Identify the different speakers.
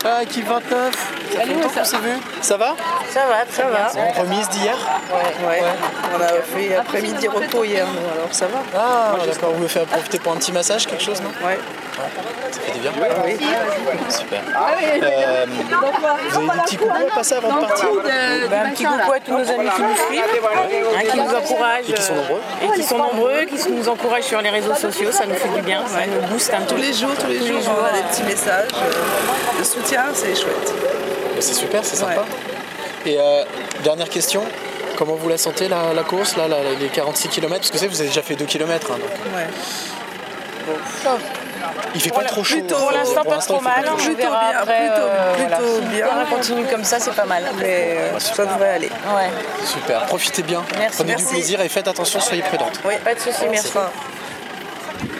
Speaker 1: Ah, équipe 29. Ça fait longtemps qu'on s'est vu. Ça va?
Speaker 2: Ça va, très bien.
Speaker 1: Remise d'hier?
Speaker 2: Ouais. On a fait après-midi repos hier, nous, alors ça va.
Speaker 1: Ah, d'accord. Vous me faites profiter pour un petit massage, quelque chose, non?
Speaker 2: Ouais.
Speaker 1: Ça fait du bien?
Speaker 2: Oui.
Speaker 1: Super. Vous avez des petits coucous à passer avant de partir?
Speaker 2: Un petit coucou à tous nos amis qui nous suivent, qui nous encouragent.
Speaker 1: Et qui sont nombreux?
Speaker 2: Et qui sont nombreux, qui nous encouragent sur les réseaux sociaux, ça nous fait du bien, ça nous booste un peu.
Speaker 3: Tous les jours, on a des petits messages de soutien, c'est chouette.
Speaker 1: C'est super, c'est sympa. Et dernière question, comment vous la sentez la course, là, les 46 km? Parce que vous avez déjà fait 2 km. Hein, donc.
Speaker 3: Ouais.
Speaker 1: Il fait pas trop chaud.
Speaker 2: Pour l'instant, pas trop mal. On verra après.
Speaker 3: Plutôt bien.
Speaker 2: Si on continue comme ça, c'est pas mal.
Speaker 3: Mais ça devrait aller.
Speaker 2: Ouais.
Speaker 1: Super, profitez bien.
Speaker 2: Merci.
Speaker 1: Prenez du plaisir et faites attention, soyez prudentes.
Speaker 2: Oui, pas de soucis, merci.